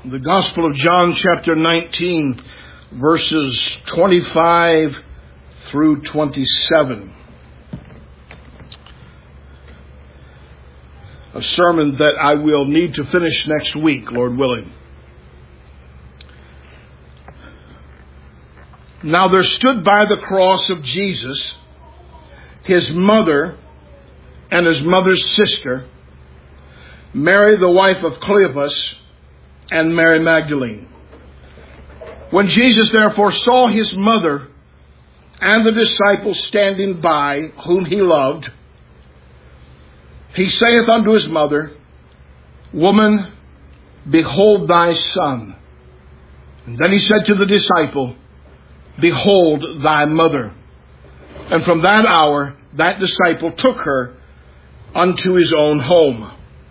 The Gospel of John, chapter 19, verses 25 through 27. A sermon that I will need to finish next week, Lord willing. Now there stood by the cross of Jesus his mother and his mother's sister, Mary the wife of Cleopas, and Mary Magdalene. When Jesus therefore saw his mother and the disciples standing by, whom he loved, he saith unto his mother, Woman, behold thy son. And then he said to the disciple, Behold thy mother. And from that hour, that disciple took her unto his own home.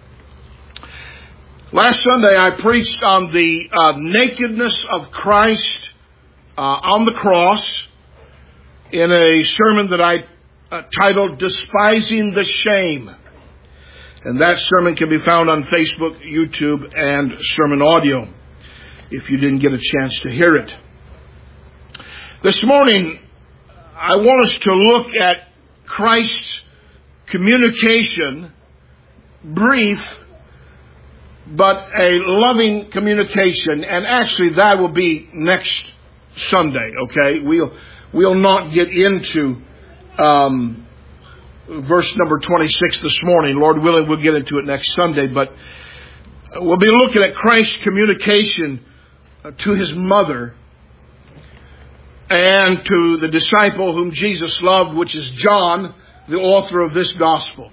Last Sunday, I preached on the nakedness of Christ on the cross in a sermon that I titled Despising the Shame. And that sermon can be found on Facebook, YouTube, and Sermon Audio, if you didn't get a chance to hear it. This morning, I want us to look at Christ's communication, brief, but a loving communication, and actually that will be next Sunday, okay? We'll not get into verse number 26 this morning. Lord willing, we'll get into it next Sunday, but we'll be looking at Christ's communication to his mother and to the disciple whom Jesus loved, which is John, the author of this gospel.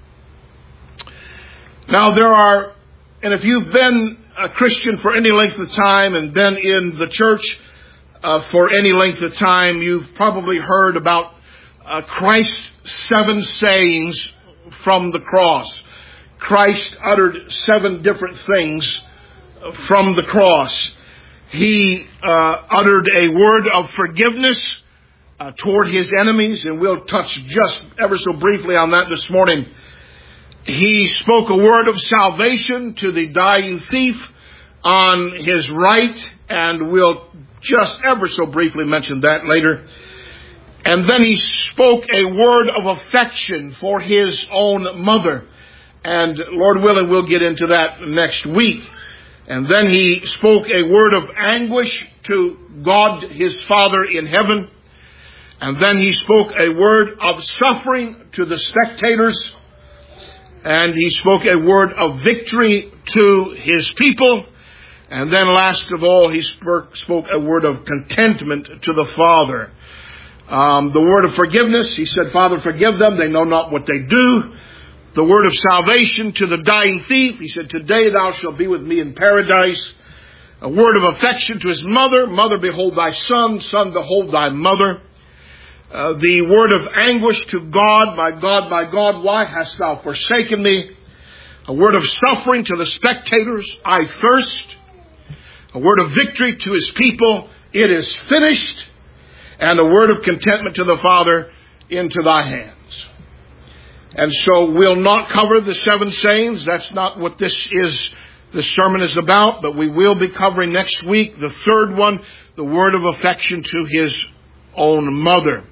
Now and if you've been a Christian for any length of time and been in the church for any length of time, you've probably heard about Christ's 7 sayings from the cross. Christ uttered 7 different things from the cross. He uttered a word of forgiveness toward his enemies, and we'll touch just ever so briefly on that this morning. He spoke a word of salvation to the dying thief on his right, and we'll just ever so briefly mention that later. And then he spoke a word of affection for his own mother, and Lord willing, we'll get into that next week. And then he spoke a word of anguish to God, his Father in heaven. And then he spoke a word of suffering to the spectators. And he spoke a word of victory to his people. And then last of all, he spoke a word of contentment to the Father. The word of forgiveness, he said, Father, forgive them. They know not what they do. The word of salvation to the dying thief, he said, Today thou shalt be with me in paradise. A word of affection to his mother. Mother, behold thy son. Son, behold thy mother. The word of anguish to God, my God, why hast thou forsaken me? A word of suffering to the spectators, I thirst. A word of victory to his people, it is finished. And a word of contentment to the Father, into thy hands. And so we'll not cover the 7 sayings. That's not what this sermon is about, but we will be covering next week the 3rd one, the word of affection to his own mother.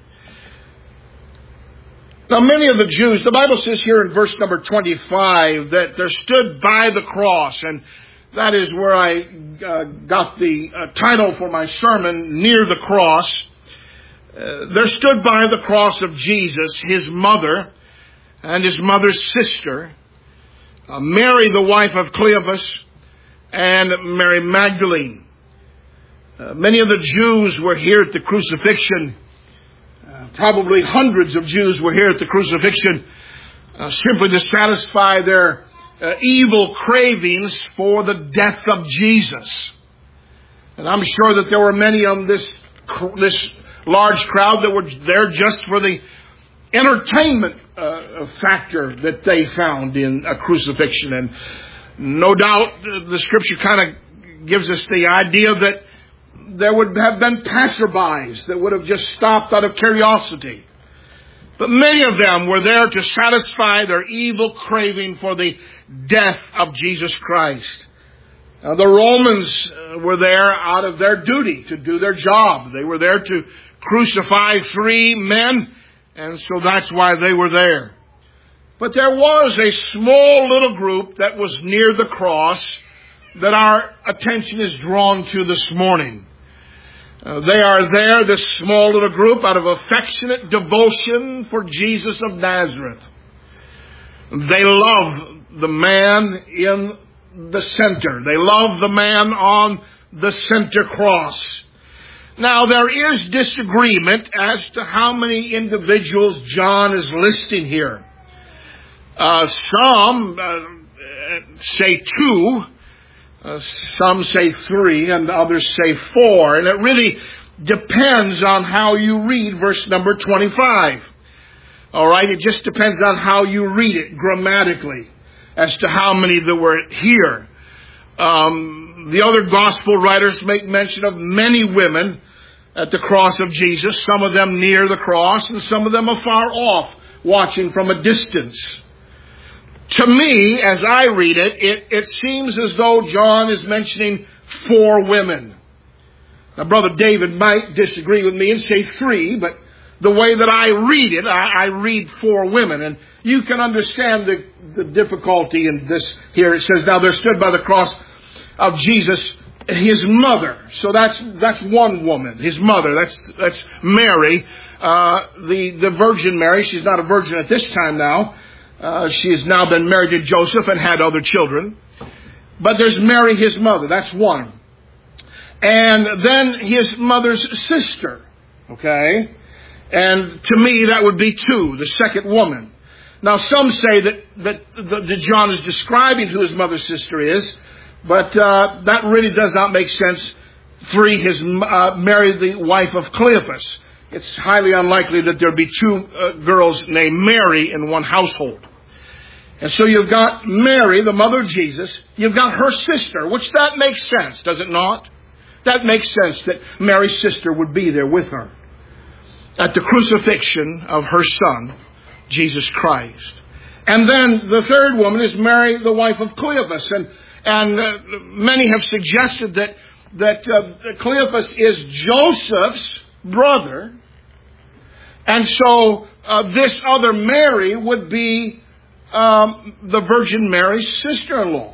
Now, many of the Jews, the Bible says here in verse number 25 that there stood by the cross, and that is where I got the title for my sermon, Near the Cross. There stood by the cross of Jesus his mother and his mother's sister, Mary the wife of Cleopas, and Mary Magdalene. Many of the Jews were here at the crucifixion. Probably hundreds of Jews were here at the crucifixion simply to satisfy their evil cravings for the death of Jesus. And I'm sure that there were many of this large crowd that were there just for the entertainment factor that they found in a crucifixion. And no doubt the Scripture kind of gives us the idea that there would have been passerbys that would have just stopped out of curiosity. But many of them were there to satisfy their evil craving for the death of Jesus Christ. The Romans were there out of their duty to do their job. They were there to crucify 3 men, and so that's why they were there. But there was a small little group that was near the cross that our attention is drawn to this morning. They are there, this small little group, out of affectionate devotion for Jesus of Nazareth. They love the man in the center. They love the man on the center cross. Now, there is disagreement as to how many individuals John is listing here. Some say 2. Some say 3, and others say 4. And it really depends on how you read verse number 25. All right, it just depends on how you read it grammatically as to how many there were here. The other gospel writers make mention of many women at the cross of Jesus, some of them near the cross and some of them afar off, watching from a distance. To me, as I read it, it seems as though John is mentioning 4 women. Now, Brother David might disagree with me and say 3, but the way that I read it, I read 4 women. And you can understand the difficulty in this here. It says, now there stood by the cross of Jesus his mother. So that's one woman, his mother. That's Mary, the Virgin Mary. She's not a virgin at this time now. She has now been married to Joseph and had other children. But there's Mary, his mother. That's one. And then his mother's sister. Okay? And to me, that would be 2, the second woman. Now, some say that John is describing who his mother's sister is, but that really does not make sense. 3, his Mary, the wife of Cleophas. It's highly unlikely that there'll be 2 girls named Mary in one household. And so you've got Mary, the mother of Jesus. You've got her sister, which that makes sense, does it not? That makes sense that Mary's sister would be there with her at the crucifixion of her son, Jesus Christ. And then the third woman is Mary, the wife of Cleophas. And many have suggested that Cleophas is Joseph's brother. And so this other Mary would be the Virgin Mary's sister-in-law.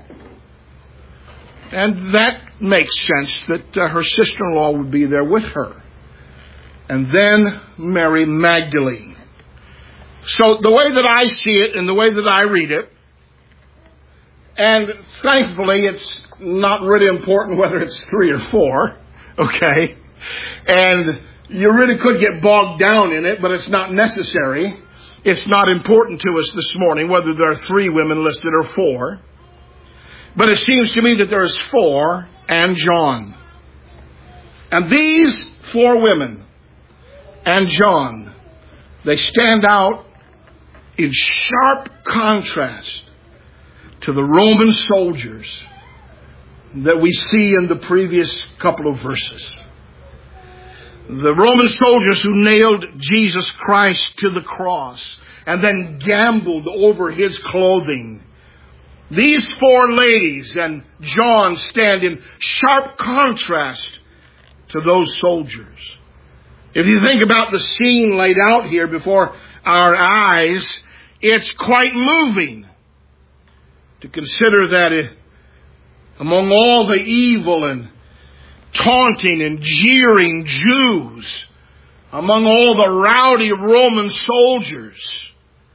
And that makes sense that her sister-in-law would be there with her. And then Mary Magdalene. So the way that I see it and the way that I read it, and thankfully it's not really important whether it's 3 or 4, okay? And you really could get bogged down in it, but it's not necessary. It's not important to us this morning whether there are 3 women listed or 4. But it seems to me that there is 4 and John. And these 4 women and John, they stand out in sharp contrast to the Roman soldiers that we see in the previous couple of verses. The Roman soldiers who nailed Jesus Christ to the cross and then gambled over his clothing. These 4 ladies and John stand in sharp contrast to those soldiers. If you think about the scene laid out here before our eyes, it's quite moving to consider that among all the evil and taunting and jeering Jews, among all the rowdy Roman soldiers,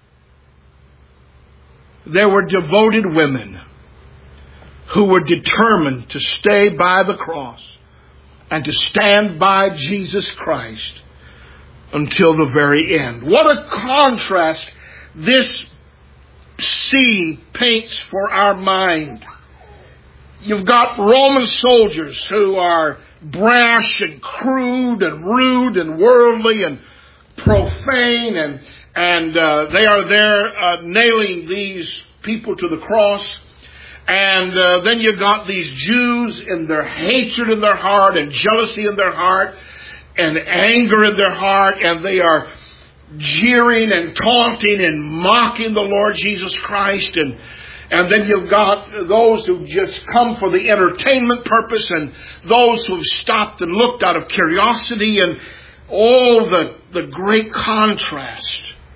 there were devoted women who were determined to stay by the cross and to stand by Jesus Christ until the very end. What a contrast this scene paints for our mind. You've got Roman soldiers who are brash and crude and rude and worldly and profane, and they are there nailing these people to the cross. And then you've got these Jews in their hatred in their heart and jealousy in their heart and anger in their heart, and they are jeering and taunting and mocking the Lord Jesus Christ. And then you've got those who just come for the entertainment purpose, and those who have stopped and looked out of curiosity, and all the great contrast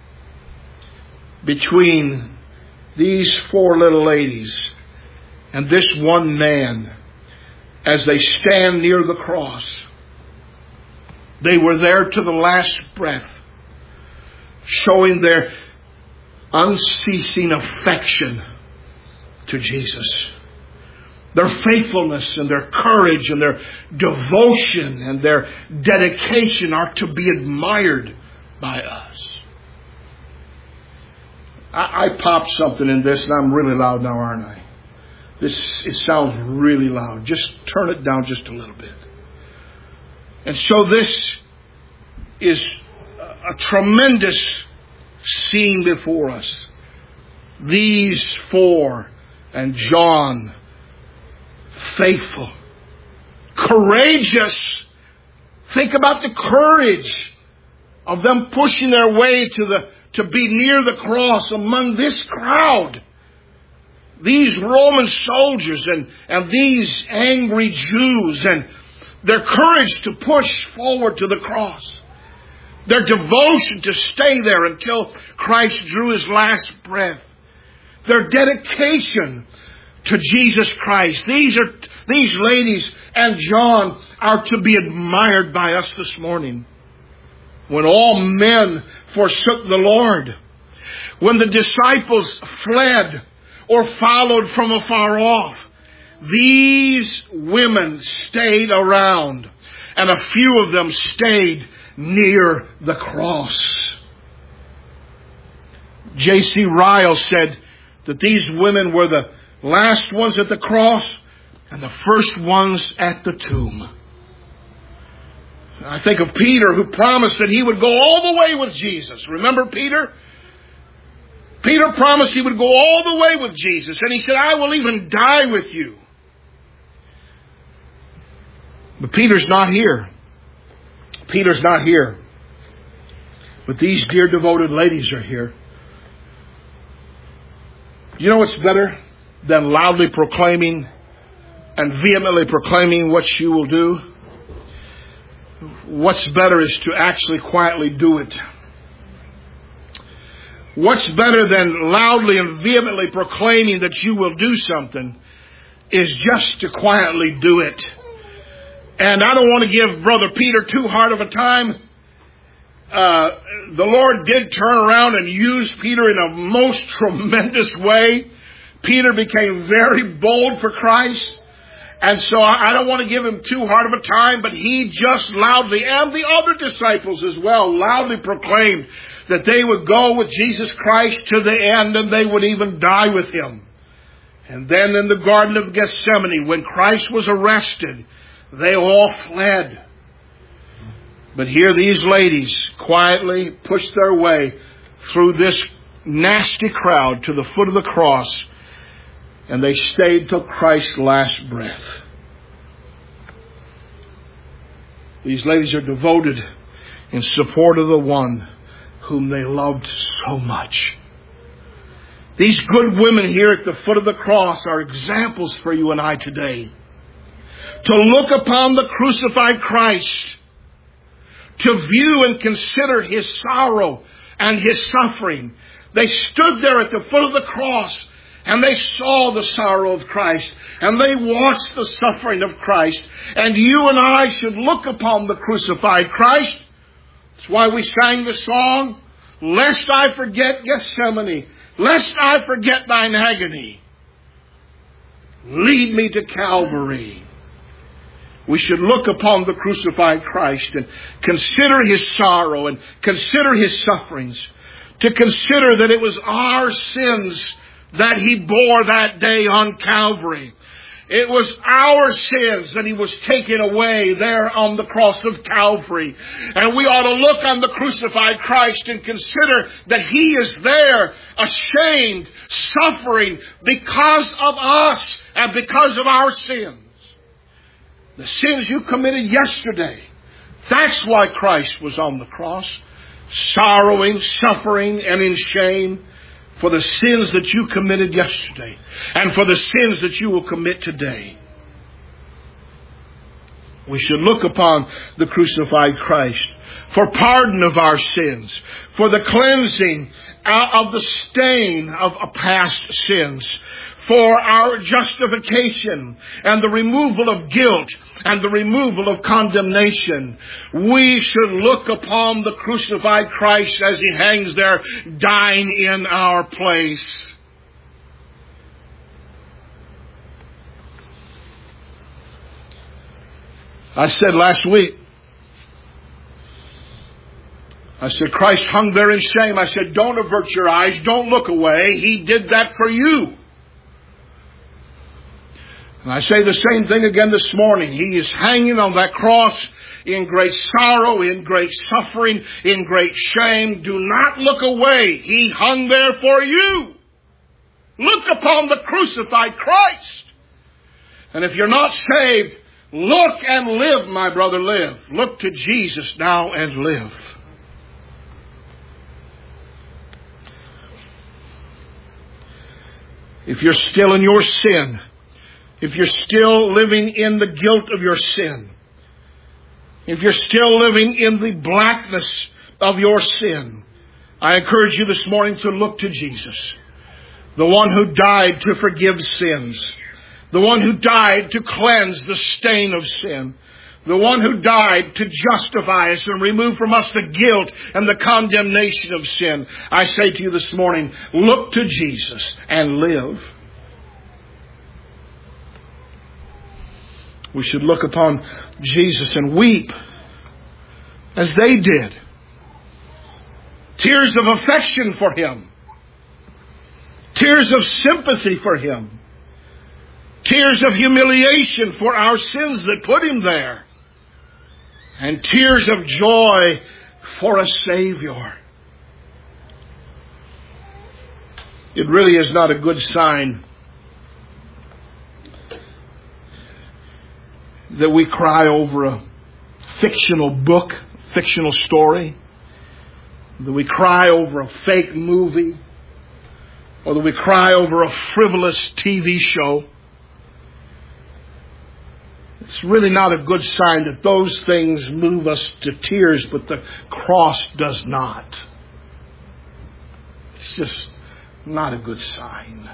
between these four little ladies and this one man as they stand near the cross. They were there to the last breath, showing their unceasing affection to Jesus. Their faithfulness and their courage and their devotion and their dedication are to be admired by us. I popped something in this, and I'm really loud now, aren't I? It sounds really loud. Just turn it down just a little bit. And so this is a tremendous scene before us. These four and John, faithful, courageous. Think about the courage of them pushing their way to be near the cross among this crowd. These Roman soldiers and these angry Jews, and their courage to push forward to the cross. Their devotion to stay there until Christ drew his last breath. Their dedication to Jesus Christ. These ladies and John are to be admired by us this morning. When all men forsook the Lord, when the disciples fled or followed from afar off, these women stayed around, and a few of them stayed near the cross. J.C. Ryle said that these women were the last ones at the cross and the first ones at the tomb. I think of Peter, who promised that he would go all the way with Jesus. Remember Peter? Peter promised he would go all the way with Jesus. And he said, I will even die with you. But Peter's not here. Peter's not here. But these dear devoted ladies are here. You know what's better than loudly proclaiming and vehemently proclaiming what you will do? What's better is to actually quietly do it. What's better than loudly and vehemently proclaiming that you will do something is just to quietly do it. And I don't want to give Brother Peter too hard of a time. The Lord did turn around and use Peter in a most tremendous way. Peter became very bold for Christ. And so I don't want to give him too hard of a time, but he just loudly, and the other disciples as well, loudly proclaimed that they would go with Jesus Christ to the end, and they would even die with him. And then in the Garden of Gethsemane, when Christ was arrested, they all fled. But here these ladies quietly pushed their way through this nasty crowd to the foot of the cross, and they stayed till Christ's last breath. These ladies are devoted in support of the one whom they loved so much. These good women here at the foot of the cross are examples for you and I today. To look upon the crucified Christ, to view and consider his sorrow and his suffering. They stood there at the foot of the cross, and they saw the sorrow of Christ, and they watched the suffering of Christ. And you and I should look upon the crucified Christ. That's why we sang the song, Lest I forget Gethsemane, lest I forget thine agony. Lead me to Calvary. We should look upon the crucified Christ and consider his sorrow and consider his sufferings. To consider that it was our sins that he bore that day on Calvary. It was our sins that he was taken away there on the cross of Calvary. And we ought to look on the crucified Christ and consider that he is there, ashamed, suffering because of us and because of our sins. The sins you committed yesterday. That's why Christ was on the cross. Sorrowing, suffering, and in shame. for the sins that you committed yesterday and for the sins that you will commit today. We should look upon the crucified Christ for pardon of our sins, for the cleansing of the stain of past sins, for our justification and the removal of guilt and the removal of condemnation. We should look upon the crucified Christ as He hangs there dying in our place. I said last week, Christ hung there in shame. I said, don't avert your eyes. Don't look away. He did that for you. And I say the same thing again this morning. He is hanging on that cross in great sorrow, in great suffering, in great shame. Do not look away. He hung there for you. Look upon the crucified Christ. And if you're not saved, look and live, my brother, live. Look to Jesus now and live. If you're still in your sin, if you're still living in the guilt of your sin, if you're still living in the blackness of your sin, I encourage you this morning to look to Jesus, the one who died to forgive sins, the one who died to cleanse the stain of sin, the one who died to justify us and remove from us the guilt and the condemnation of sin. I say to you this morning, look to Jesus and live. We should look upon Jesus and weep as they did. Tears of affection for Him. Tears of sympathy for Him. Tears of humiliation for our sins that put Him there. And tears of joy for a Savior. It really is not a good sign that we cry over a fictional book, fictional story, that we cry over a fake movie, or that we cry over a frivolous TV show. It's really not a good sign that those things move us to tears, but the cross does not. It's just not a good sign.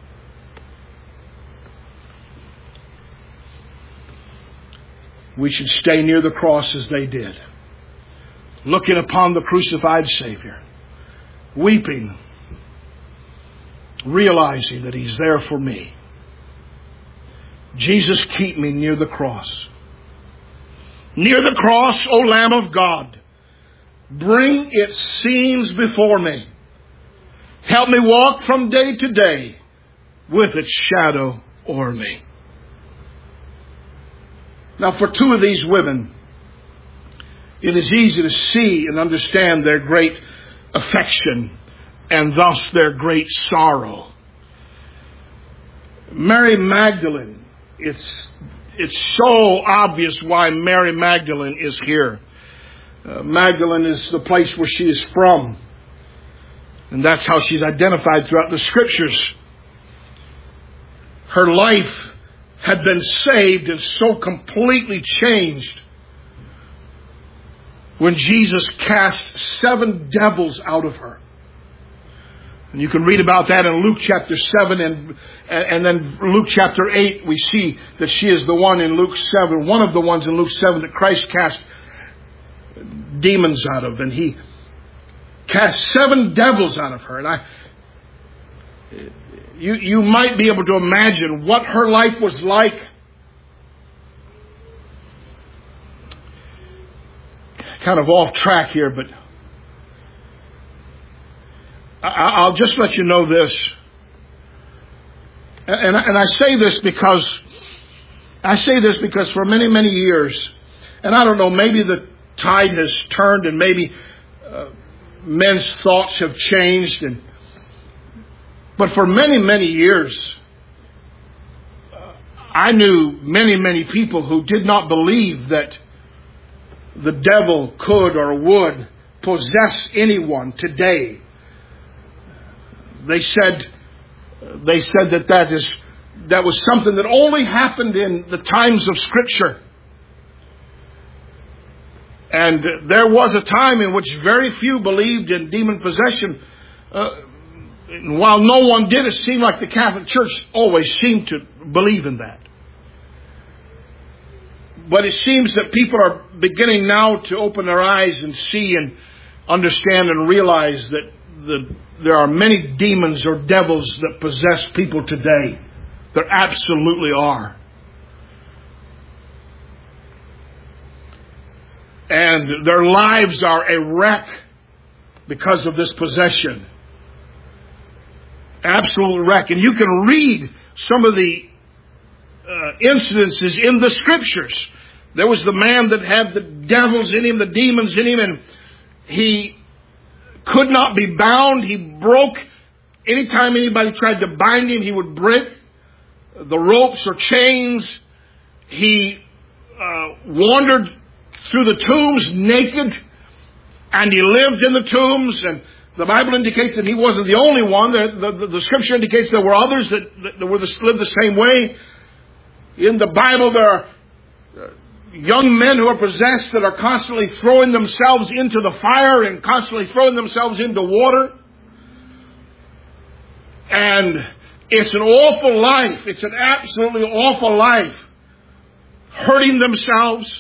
We should stay near the cross as they did, looking upon the crucified Savior, weeping, realizing that He's there for me. Jesus, keep me near the cross. Near the cross, O Lamb of God, bring its scenes before me. Help me walk from day to day with its shadow o'er me. Now, for two of these women, it is easy to see and understand their great affection and thus their great sorrow. Mary Magdalene, it's so obvious why Mary Magdalene is here. Magdalene is the place where she is from. And that's how she's identified throughout the Scriptures. Her life had been saved and so completely changed when Jesus cast 7 devils out of her. And you can read about that in Luke chapter 7 and then Luke chapter 8. We see that she is the one in Luke 7, one of the ones in Luke 7 that Christ cast demons out of. And He cast 7 devils out of her. And you might be able to imagine what her life was like. Kind of off track here, but I'll just let you know this. And I say this because for many, many years, and I don't know, maybe the tide has turned and maybe men's thoughts have changed, but for many, many years, I knew many, many people who did not believe that the devil could or would possess anyone today. They said that was something that only happened in the times of Scripture. And there was a time in which very few believed in demon possession. And while no one did, it seemed like the Catholic Church always seemed to believe in that. But it seems that people are beginning now to open their eyes and see and understand and realize that there are many demons or devils that possess people today. There absolutely are. And their lives are a wreck because of this possession. Absolute wreck. And you can read some of the incidences in the Scriptures. There was the man that had the devils in him, the demons in him, and he could not be bound. He broke. Anytime anybody tried to bind him, he would break the ropes or chains. He wandered through the tombs naked, and he lived in the tombs. And the Bible indicates that he wasn't the only one. The Scripture indicates there were others that lived the same way. In the Bible, there are young men who are possessed that are constantly throwing themselves into the fire and constantly throwing themselves into water. And it's an awful life. It's an absolutely awful life. Hurting themselves.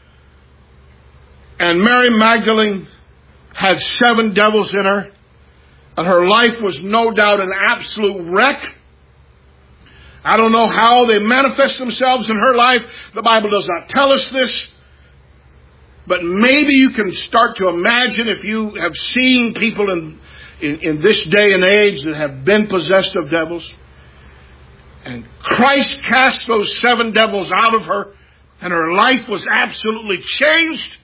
And Mary Magdalene had 7 devils in her. And her life was no doubt an absolute wreck. I don't know how they manifest themselves in her life. The Bible does not tell us this. But maybe you can start to imagine, if you have seen people in this day and age that have been possessed of devils. And Christ cast those 7 devils out of her. And her life was absolutely changed.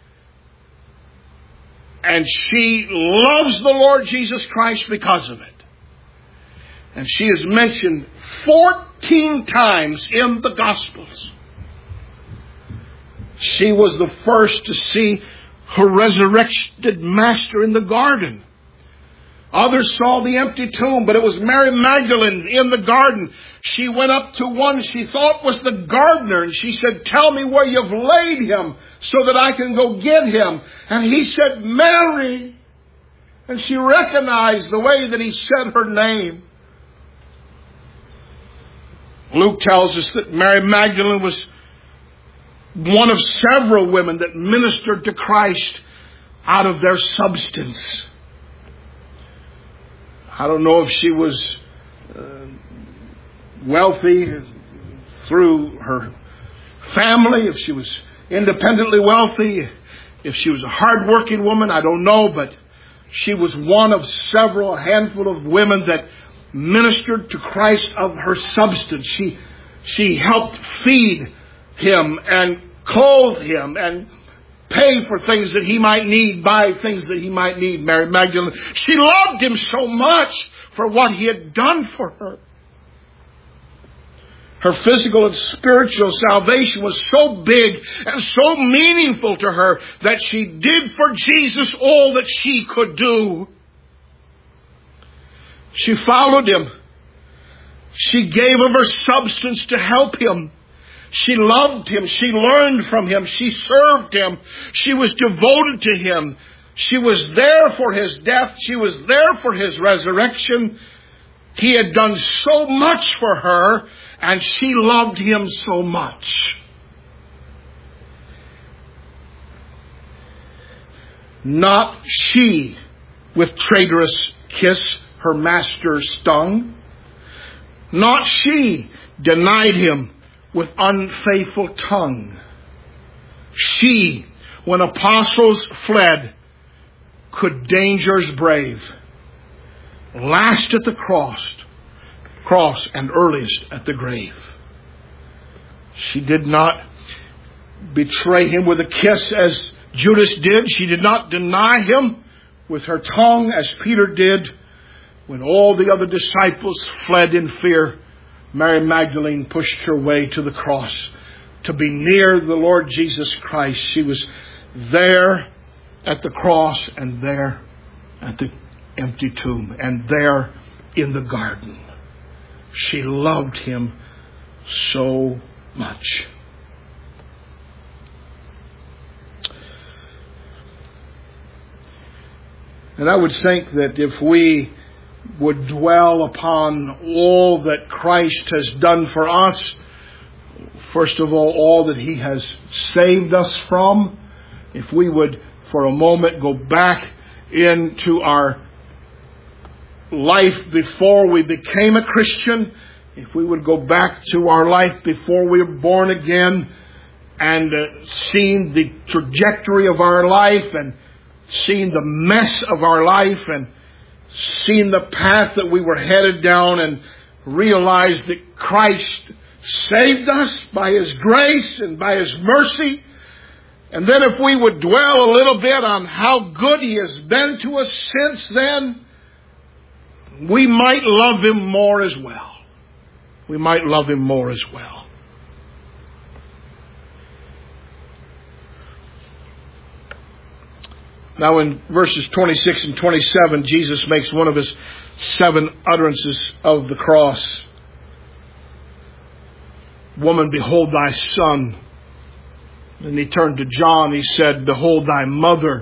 And she loves the Lord Jesus Christ because of it. And she is mentioned 14 times in the Gospels. She was the first to see her resurrected Master in the garden. Others saw the empty tomb, but it was Mary Magdalene in the garden. She went up to one she thought was the gardener, and she said, "Tell me where you've laid him so that I can go get him." And he said, "Mary." And she recognized the way that he said her name. Luke tells us that Mary Magdalene was one of several women that ministered to Christ out of their substance. I don't know if she was wealthy through her family, if she was independently wealthy, if she was a hardworking woman, I don't know, but she was one of several handful of women that ministered to Christ of her substance. She helped feed him and clothe him and pay for things that he might need, buy things that he might need. Mary Magdalene, she loved him so much for what he had done for her. Her physical and spiritual salvation was so big and so meaningful to her that she did for Jesus all that she could do. She followed him. She gave of her substance to help him. She loved him. She learned from him. She served him. She was devoted to him. She was there for his death. She was there for his resurrection. He had done so much for her, and she loved him so much. Not she with traitorous kiss her master stung. Not she denied him with unfaithful tongue. She, when apostles fled, could dangers brave. Last at the cross and earliest at the grave. She did not betray him with a kiss as Judas did. She did not deny him with her tongue as Peter did. When all the other disciples fled in fear, Mary Magdalene pushed her way to the cross to be near the Lord Jesus Christ. She was there at the cross and there at the empty tomb and there in the garden. She loved him so much. And I would think that if we would dwell upon all that Christ has done for us, first of all that He has saved us from, if we would for a moment go back into our life before we became a Christian, if we would go back to our life before we were born again and seen the trajectory of our life and seen the mess of our life and seen the path that we were headed down and realized that Christ saved us by His grace and by His mercy. And then if we would dwell a little bit on how good He has been to us since then, we might love Him more as well. We might love Him more as well. Now in verses 26 and 27, Jesus makes one of His 7 utterances of the cross. Woman, behold thy son. And He turned to John. He said, behold thy mother.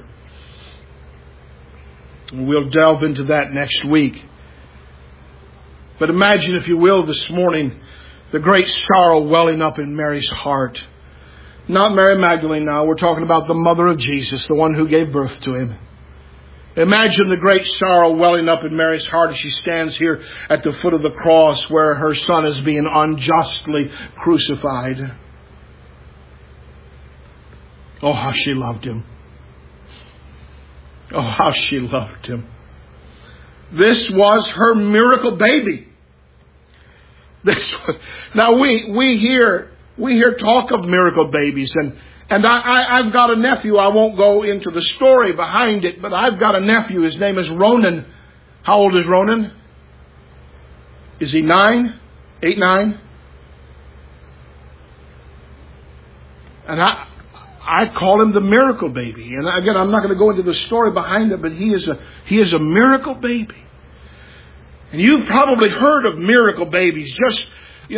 And we'll delve into that next week. But imagine, if you will, this morning, the great sorrow welling up in Mary's heart. Not Mary Magdalene now. We're talking about the mother of Jesus, the one who gave birth to Him. Imagine the great sorrow welling up in Mary's heart as she stands here at the foot of the cross where her son is being unjustly crucified. Oh, how she loved Him. Oh, how she loved Him. This was her miracle baby. Now we hear talk of miracle babies, and I've got a nephew. I won't go into the story behind it, but I've got a nephew. His name is Ronan. How old is Ronan? Is he 9? 8, 9? And I call him the miracle baby. And again, I'm not going to go into the story behind it, but he is a miracle baby. And you've probably heard of miracle babies. Just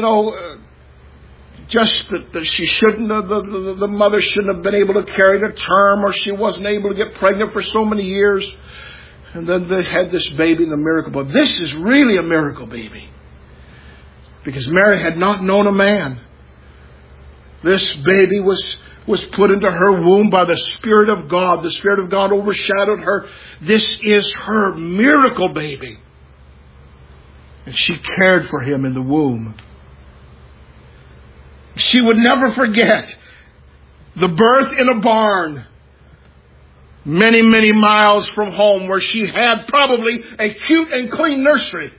that she shouldn't have, the mother shouldn't have been able to carry the term, or she wasn't able to get pregnant for so many years. And then they had this baby in the miracle baby. This is really a miracle baby. Because Mary had not known a man. This baby was put into her womb by the Spirit of God. The Spirit of God overshadowed her. This is her miracle baby. And she cared for him in the womb. She would never forget the birth in a barn many, many miles from home, where she had probably a cute and clean nursery.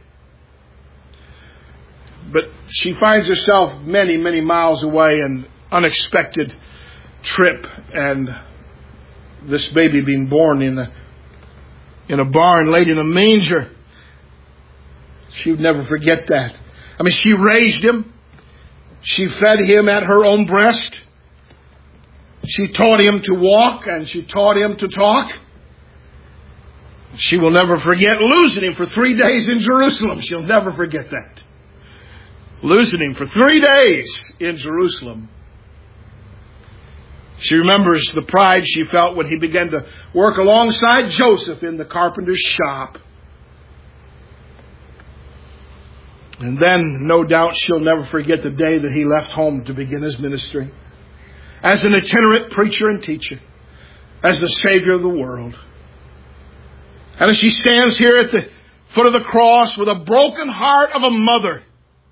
But she finds herself many, many miles away, an unexpected trip, and this baby being born in a barn, laid in a manger. She would never forget that. I mean, she raised him. She fed him at her own breast. She taught him to walk, and she taught him to talk. She will never forget losing him for 3 days in Jerusalem. She'll never forget that. Losing him for 3 days in Jerusalem. She remembers the pride she felt when he began to work alongside Joseph in the carpenter's shop. And then, no doubt, she'll never forget the day that he left home to begin his ministry as an itinerant preacher and teacher, as the Savior of the world. And as she stands here at the foot of the cross with a broken heart of a mother,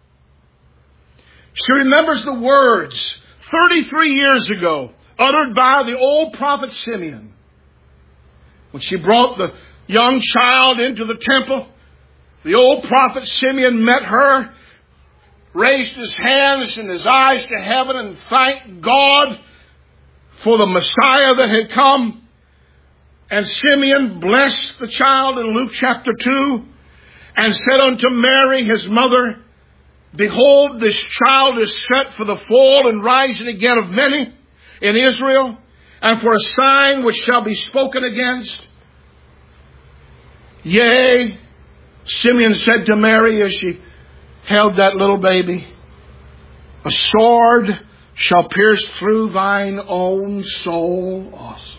she remembers the words 33 years ago uttered by the old prophet Simeon when she brought the young child into the temple. The old prophet Simeon met her, raised his hands and his eyes to heaven, and thanked God for the Messiah that had come. And Simeon blessed the child in Luke chapter 2 and said unto Mary, his mother, behold, this child is set for the fall and rising again of many in Israel, and for a sign which shall be spoken against. Yea, Simeon said to Mary as she held that little baby, a sword shall pierce through thine own soul also.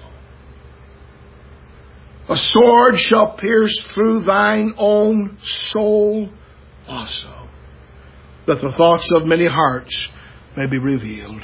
A sword shall pierce through thine own soul also, that the thoughts of many hearts may be revealed.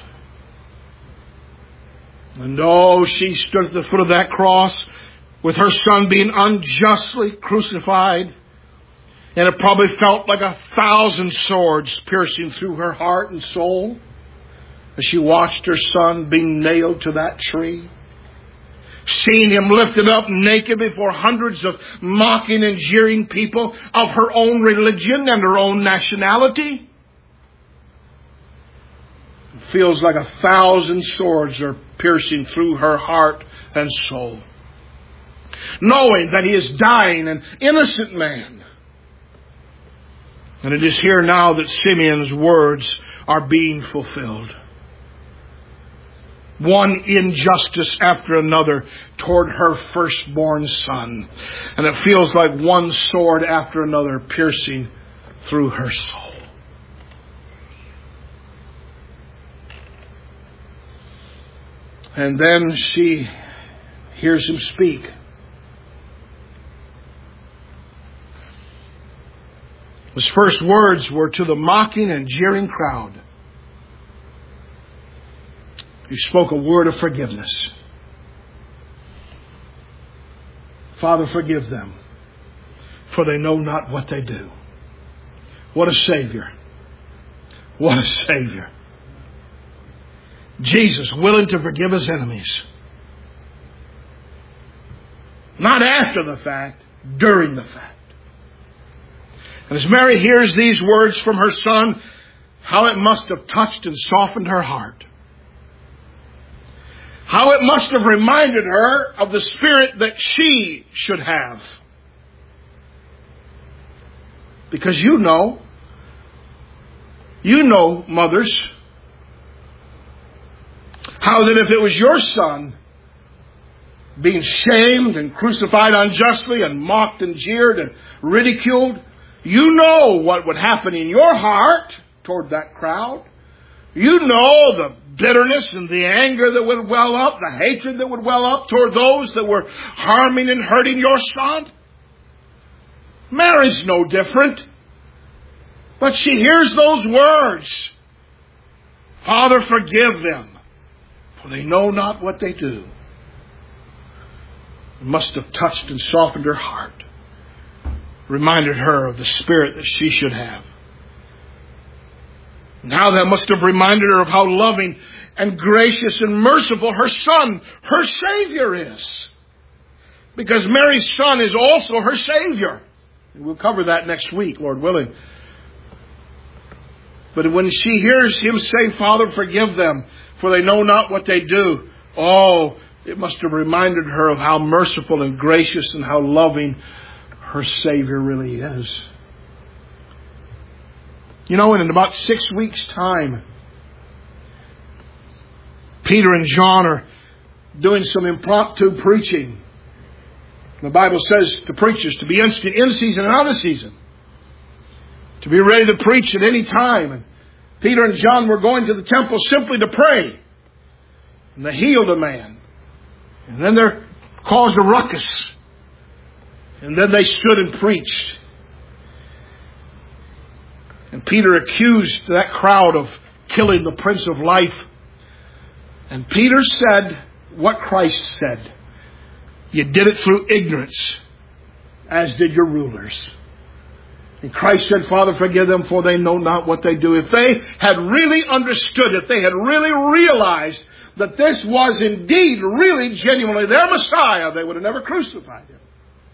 And she stood at the foot of that cross with her son being unjustly crucified. And it probably felt like 1,000 swords piercing through her heart and soul as she watched her son being nailed to that tree. Seeing him lifted up naked before hundreds of mocking and jeering people of her own religion and her own nationality. It feels like 1,000 swords are piercing through her heart and soul. Knowing that he is dying, an innocent man. And it is here now that Simeon's words are being fulfilled. One injustice after another toward her firstborn son. And it feels like one sword after another piercing through her soul. And then she hears him speak. His first words were to the mocking and jeering crowd. He spoke a word of forgiveness. Father, forgive them, for they know not what they do. What a Savior. What a Savior. Jesus willing to forgive his enemies. Not after the fact, during the fact. And as Mary hears these words from her son, how it must have touched and softened her heart. How it must have reminded her of the spirit that she should have. Because you know, mothers, how that if it was your son being shamed and crucified unjustly and mocked and jeered and ridiculed, you know what would happen in your heart toward that crowd. You know the bitterness and the anger that would well up, the hatred that would well up toward those that were harming and hurting your son. Mary's no different. But she hears those words. Father, forgive them, for they know not what they do. It must have touched and softened her heart. Reminded her of the spirit that she should have. Now that must have reminded her of how loving and gracious and merciful her son, her Savior is. Because Mary's son is also her Savior. And we'll cover that next week, Lord willing. But when she hears him say, Father, forgive them, for they know not what they do. Oh, it must have reminded her of how merciful and gracious and how loving her Savior really is. You know, and in about 6 weeks' time, Peter and John are doing some impromptu preaching. The Bible says to preachers to be in season and out of season. To be ready to preach at any time. And Peter and John were going to the temple simply to pray. And they healed a man. And then they caused a ruckus. And then they stood and preached. And Peter accused that crowd of killing the Prince of Life. And Peter said what Christ said. You did it through ignorance, as did your rulers. And Christ said, Father, forgive them, for they know not what they do. If they had really understood, if they had really realized that this was indeed, really, genuinely their Messiah, they would have never crucified him.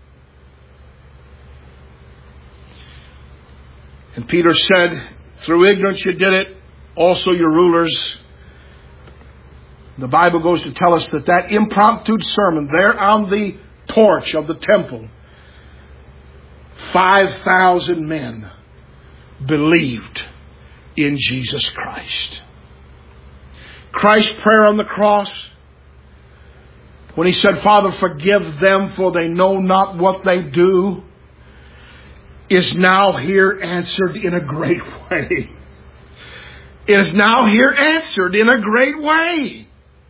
And Peter said, through ignorance you did it, also your rulers. The Bible goes to tell us that impromptu sermon there on the porch of the temple, 5,000 men believed in Jesus Christ. Christ's prayer on the cross, when he said, Father, forgive them, for they know not what they do. is now here answered in a great way. It is now here answered in a great way.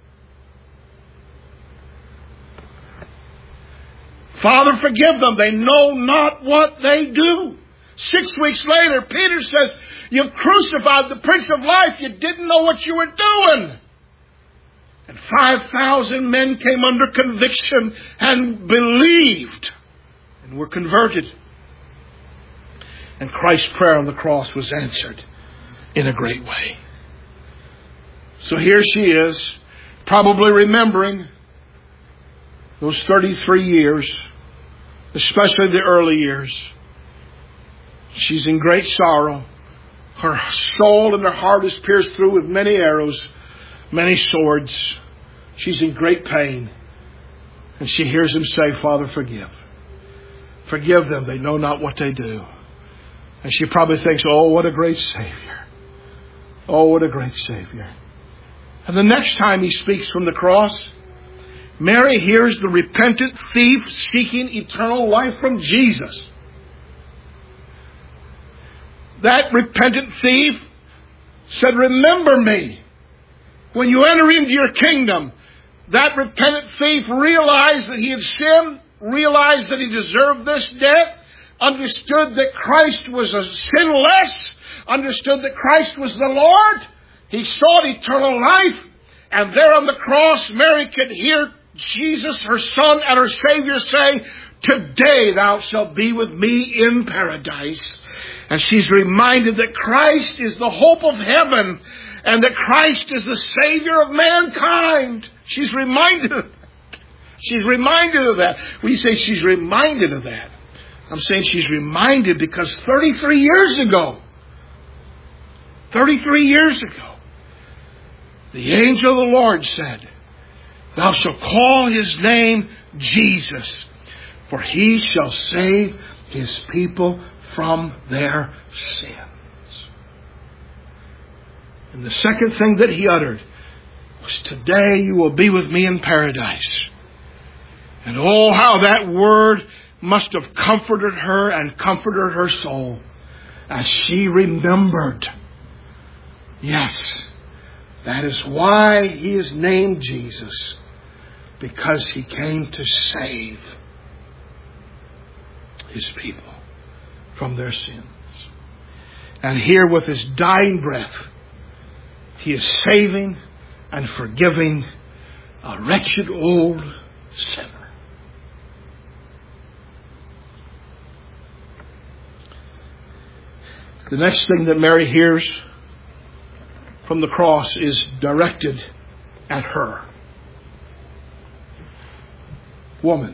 Father, forgive them. They know not what they do. 6 weeks later, Peter says, you've crucified the Prince of Life. You didn't know what you were doing. And 5,000 men came under conviction and believed and were converted. And Christ's prayer on the cross was answered in a great way. So here she is, probably remembering those 33 years, especially the early years. She's in great sorrow. Her soul and her heart is pierced through with many arrows, many swords. She's in great pain. And she hears him say, Father, forgive. Forgive them. They know not what they do. And she probably thinks, oh, what a great Savior. Oh, what a great Savior. And the next time he speaks from the cross, Mary hears the repentant thief seeking eternal life from Jesus. That repentant thief said, remember me when you enter into your kingdom. That repentant thief realized that he had sinned, realized that he deserved this death, understood that Christ was a sinless, understood that Christ was the Lord. He sought eternal life. And there on the cross, Mary could hear Jesus, her Son and her Savior, say, today thou shalt be with me in paradise. And she's reminded that Christ is the hope of heaven and that Christ is the Savior of mankind. She's reminded of that. She's reminded of that. We say she's reminded of that. I'm saying she's reminded because 33 years ago, the angel of the Lord said, thou shalt call his name Jesus, for he shall save his people from their sins. And the second thing that he uttered was, today you will be with me in paradise. And oh, how that word must have comforted her and comforted her soul as she remembered. Yes, that is why he is named Jesus, because he came to save his people from their sins. And here with his dying breath, he is saving and forgiving a wretched old sinner. The next thing that Mary hears from the cross is directed at her. Woman.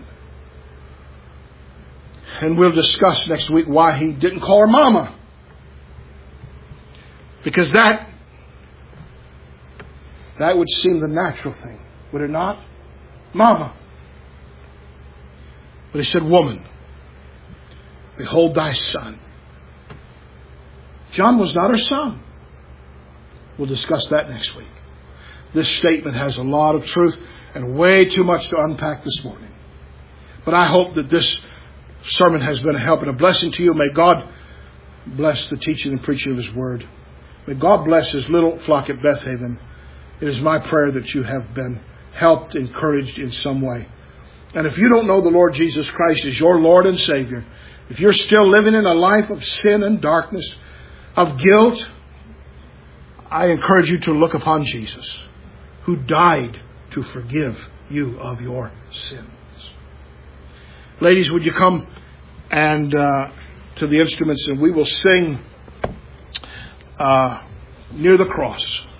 And we'll discuss next week why he didn't call her Mama. Because that would seem the natural thing, would it not? Mama. But he said, woman, behold thy son. John was not her son. We'll discuss that next week. This statement has a lot of truth and way too much to unpack this morning. But I hope that this sermon has been a help and a blessing to you. May God bless the teaching and preaching of his word. May God bless his little flock at Beth Haven. It is my prayer that you have been helped, encouraged in some way. And if you don't know the Lord Jesus Christ as your Lord and Savior, if you're still living in a life of sin and darkness, of guilt, I encourage you to look upon Jesus, who died to forgive you of your sins. Ladies, would you come and to the instruments, and we will sing near the cross.